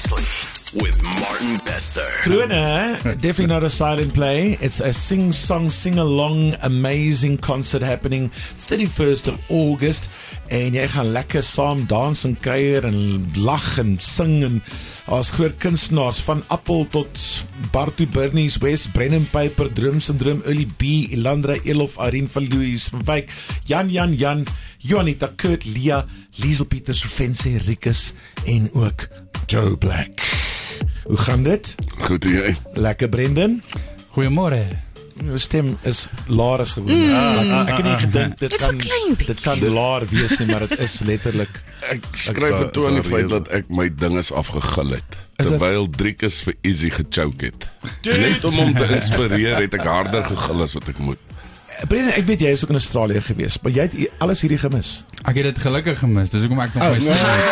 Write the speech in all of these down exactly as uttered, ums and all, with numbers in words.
Precisely with Martin Bester. Krone, definitely not a silent play. It's a sing-song, sing-along, amazing concert happening thirty-first of August. En jy gaan lekker saam dans en kuier en lag en sing en as groot kunstenaars van Appel tot Bartu Bernies, West, Brennan Piper, Drum Syndroom, Uli B, Ilandra, Elof, Irene van Louis, van Wyk, Jan, Jan, Jan, Juanita, Kurt, Lia, Liesel Pieters, Fense, Rikus en ook Joe Black. Hoe gaan dit? Goed en jy? Lekker, Brendan? Goeiemôre. Jou stem is laar as gewoon. Mm. Ja, ek het nie gedink dit kan dit kan laar wees nie, maar dit is letterlik. Ek skryf vir toe aan die feit dat ek my ding is afgegil het. Terwyl Driekus vir Easy gechoke het. Net om hom te inspireer het ek harder gegil as wat ek moet. Brendan, ek weet jy is ook in Australië gewees, maar jy het alles hierdie gemis. Ek het dit gelukkig gemis, dis hoekom ek nog oh, my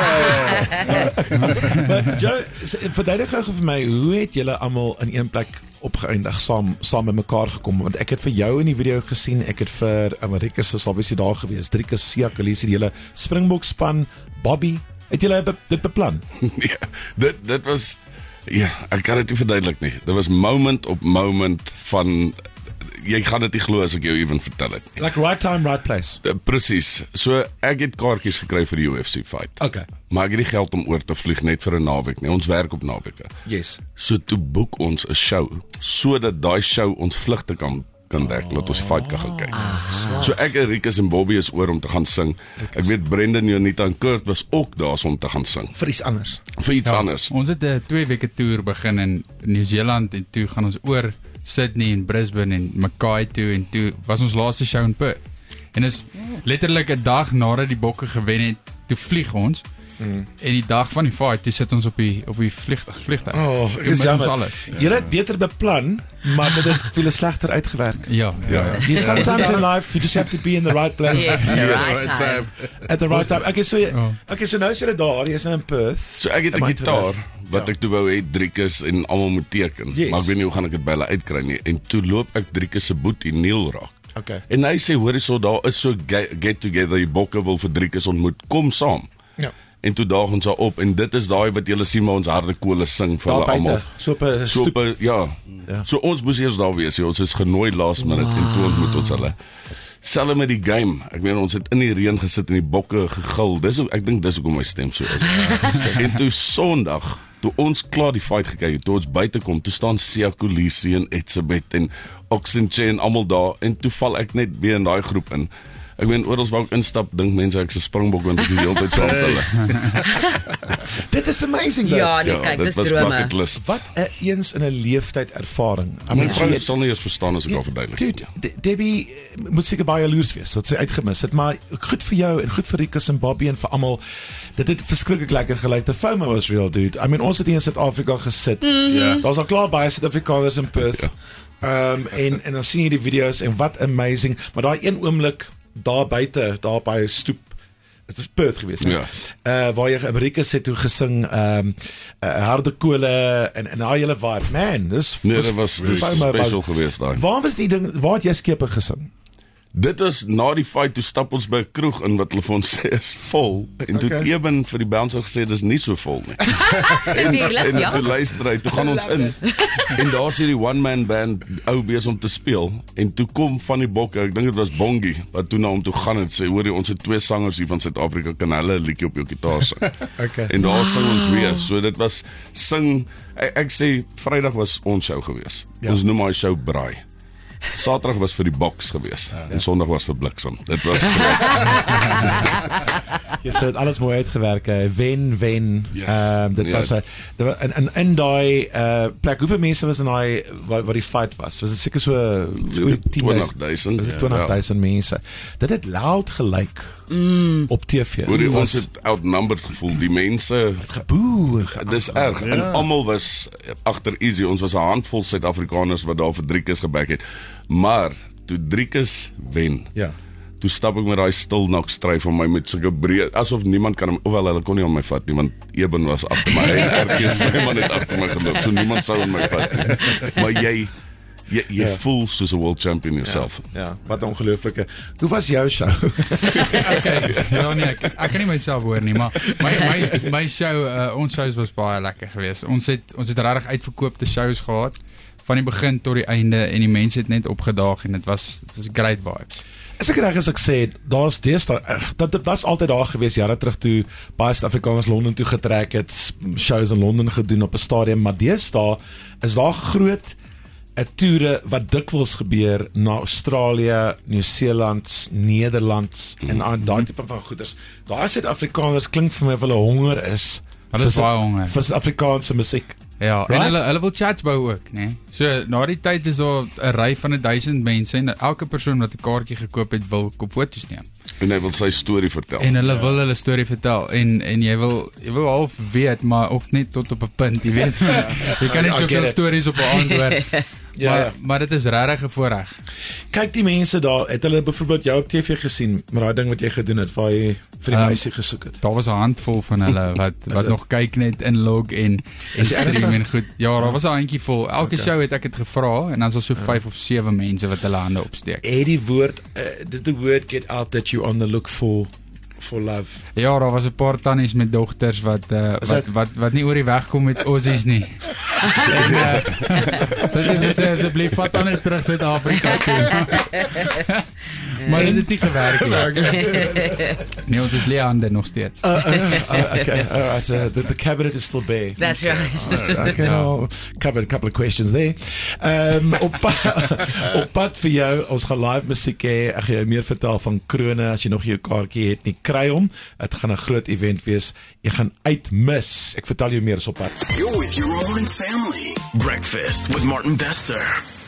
stem. Maar Joe, verduidelik gou vir my, hoe het julle almal in een plek opgeëindig, saam saam by mekaar gekom? Want ek het vir jou in die video gesien, ek het vir Amerikus is alwees daar gewees, Driekus, Sia, Khaleesi, die hele Springbok span, Bobby, het julle be, dit beplan? Ja, dit dit was ja, ek kan dit nie verduidelik nie. Dit was moment op moment van jy gaan dit nie glo as ek jou even vertel het nie. Like right time, right place. Uh, Presies. So ek het kaartjies gekry vir die U F C fight. Okay. Maar ek het nie geld om oor te vlieg net vir 'n naweek nie. Ons werk op naweke. Yes. So toe boek ons 'n show sodat daai show ons vlugte kan kan dek, oh. laat ons die fight kan gaan kyk. Ah, so ek en Rikus en Bobby is oor om te gaan sing. Rikus. Ek weet Brendan, Jonita en Kurt was ook daar om te gaan sing. Vir iets anders. Vir iets ja, anders. Ons het 'n twee weke toer begin in Nieu-Seeland en toe gaan ons oor Sydney en Brisbane en Mackay toe en toe was ons laaste show in Perth. En is letterlik 'n dag nadat die Bokke gewen het, toe vlieg ons. Mm. En die dag van die fight, toe sit ons op die op die vliegtuig vliegtuig. Oh, dis jammer. Jy het beter beplan, maar dit het veel slegter uitgewerk. Ja, ja, ja. You sometimes in life you just have to be in the right place. Yes, at the right time. At the right time. Okay, so oh. okay, so nou is jy daar, jy's nou in Perth. So ek het 'n gitaar wat ja. ek toe wou hê Driekus en almal moet teken. Yes. Maar ek weet nie hoe gaan ek dit by hulle uitkry nie. En toe loop ek Driekus se boetie Neil raak. Okay. En hy sê hoor hierso daar is so get together, die Bokke wil vir Driekus ontmoet. Kom saam. Ja. En toe daag ons daar op en dit is daai wat julle sien maar ons harde kole sing vir hulle almal. So op 'n so op 'n ja. ja. So ons moes eers daar wees. Ons is genooi laas minute wow. en toe ontmoet ons hulle. Selfs met die game. Ek meen ons het in die reën gesit en die Bokke gegil. Dis ek dink dis hoekom my stem so is. En toe Sondag, toe ons klaar die fight gekyk het, toe ons buite kom, toe staan Sia, Khaleesi en Etsebet en Oxenche en almal daar en toe val ek net weer in daai groep in. Ek meen oral waar ek instap, dink mense ek is 'n Springbok want ek die hele tyd saam met hulle. Dit is amazing. Ja, nee, kyk, dis drome. Wat 'n eens in 'n leeftyd ervaring. I mean, vrou sal nie eens verstaan as ek al verduidelik. Dude, Debbie moet seker baie jaloers wees dat sy uitgemis het, maar goed vir jou en goed vir Rikus en Bobby en vir almal. Dit het verskriklik lekker gelyk. The FOMO was real, dude. I mean, ons het hier in Suid-Afrika gesit. Mm-hmm. yeah. Daar's al klaar baie Suid-Afrikaners in Perth. Yeah. Um, en, en dan sien jy die video's en wat amazing. Maar daai een oomblik daar buite, daar by stoep, dit is Perth geweest, ja. uh, waar jy Rikus het toe gesing, um, uh, harde kole en, en daai hele vibe, man, dis nee, dit was, was special geweest daar. Waar was die ding, waar het jy skepe gesing? Dit was na die fight, toe stap ons by 'n kroeg in wat hulle vir ons sê is vol. En toe okay. Eben vir die bouncer gesê dis nie so vol nie. en en ja. toe luister hy, toe gaan ons in. En daar sien die one man band ou besig om te speel en toe kom van die Bokke, ek dink dit was Bongie, wat toe na hom toe gaan en sê hoor jy ons het twee sangers hier van Suid-Afrika, kan hulle 'n liedjie op jou gitaar sing. okay. En daar wow. sing ons weer. So dit was sing ek, ek sê Vrydag was ons show gewees. Ja. Ons noem hy show Braai. Saterdag was vir die boks gewees ja, en ja. Sondag was vir Bliksem. Dit was Jy sê dit alles mooi uitgewerk. Wen wen. Yes. Um, dit ja. was 'n in in in daai uh, plek. Hoeveel mense was in daai waar, waar die fight was? Was dit seker so twintig duisend? twintig duisend ja. mense. Dit het loud gelyk mm. op T V. Hoe die ons het outnumbered gevoel. Die mense het geboer. Dis erg. Ja. En almal was agter Easy. Ons was 'n handvol Suid-Afrikaners wat daar vir Driekus gebak het. Maar toe Driekus wen. Ja. Toe stap ek met daai stil nak stryf van my met sulke breed asof niemand kan hom, hoewel hulle kon nie aan my vat nie want Eben was agter my en R G Snyman het agter my geloop. So niemand sou aan my vat nie. Maar jy Jy, jy ja. voel soos 'n world champion yourself. Ja, ja, wat ongelooflike. Hoe was jou show? Okay, ja nee, ek, ek kan nie myself hoor nie, maar my my my show, uh, ons shows was baie lekker geweest. Ons het ons het regtig uitverkoopte shows gehad van die begin tot die einde en die mense het net opgedaag en dit was dit was great vibes. As ek reg as ek sê, daar's deesdae dat dit was altyd daar gewees jare terug toe baie Suid-Afrikaners Londen toe getrek het, shows in Londen gedoen op 'n stadium, maar deesdae is daar groot 'n toere wat dikwels gebeur na Australië, Nieu-Seeland, Nederland en aan daai tipe van goeders. Daai Suid-Afrikaners klink vir my of hulle honger is. Hulle is baie honger vir Suid-Afrikaanse musiek. Ja, right? en hulle hulle wil chats bou ook, né? Nee? So na die tyd is daar 'n ry van 'n duisend mense en elke persoon wat 'n kaartjie gekoop het wil kom foto's neem. En hy wil sy storie vertel. En hulle ja. wil hulle storie vertel en en jy wil jy wil half weet, maar ook net tot op 'n punt, jy weet. Jy kan nie soveel stories op 'n aand hoor. Ja, maar, ja. maar dit is regtig 'n voorreg. Kyk die mense daar, het hulle byvoorbeeld jou op T V gesien, maar daai ding wat jy gedoen het, waar jy vir die um, meisie gesoek het. Daar was 'n handvol van hulle wat wat nog kyk net inlog en en stream en goed. Ja, daar was 'n handjie vol. Elke okay. show het ek dit gevra en dan is daar so vyf of sewe mense wat hulle hande opsteek. Het die woord uh, did the word get out that you on the look for for love? Ja, daar was 'n paar tannies met dogters wat uh, wat, wat wat wat nie oor die weg kom met Aussies nie. en uh, so dit sê asseblief vat dan net terug Suid-Afrika toe. maar dit het nie gewerk nie. Nee, ons is leande nog steeds. Uh, uh, uh, okay, all right. Uh, the, the cabinet is still bare. That's right. Uh, okay, I'll cover a couple of questions there. Um, op, op pad vir jou, ons gaan live musiek hê. Ek gaan jou meer vertel van Krone as jy nog jou kaartjie het nie. Kry hom. Dit gaan 'n groot event wees. Jy gaan uitmis. Ek vertel jou meer op pad. You're with your morning family. Breakfast with Martin Bester.